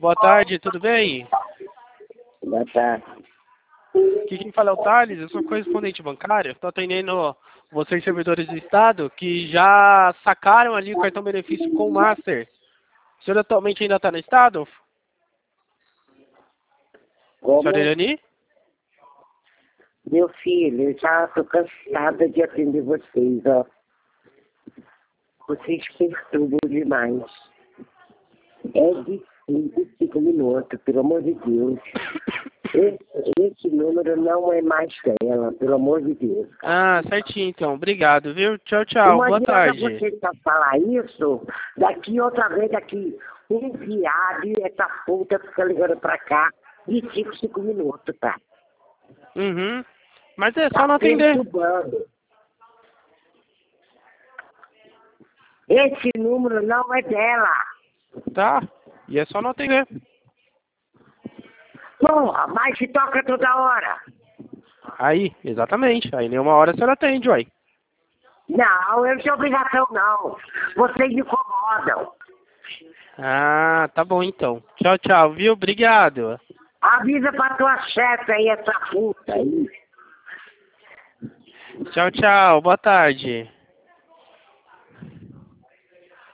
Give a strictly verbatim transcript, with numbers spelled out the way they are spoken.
Boa tarde, tudo bem? Boa tarde. Aqui quem fala é o Thales, eu sou correspondente bancário. Estou atendendo vocês, servidores do Estado, que já sacaram ali o cartão benefício com o Master. O senhor atualmente ainda está no Estado? Como? Senhora Irani? Meu filho, eu já estou cansada de atender vocês, ó. Vocês perturbam demais. É de cinco em cinco minutos, pelo amor de Deus. Esse, esse número não é mais dela, pelo amor de Deus. Ah, certinho então. Obrigado, viu? Tchau, tchau. Não Boa adianta tarde. você só falar isso, daqui outra vez, daqui um viado e essa puta fica ligando pra cá de cinco em cinco minutos, tá? Uhum. Mas é só Tá não atender. perturbando. Esse número não é dela. Tá? E é só não atender. Porra, mas se toca toda hora. Aí, exatamente. Aí nenhuma hora a senhora atende, uai. Não, eu não tenho obrigação, não. Vocês me incomodam. Ah, tá bom então. Tchau, tchau, viu? Obrigado. Avisa pra tua chefe aí, essa puta aí. Tchau, tchau. Boa tarde.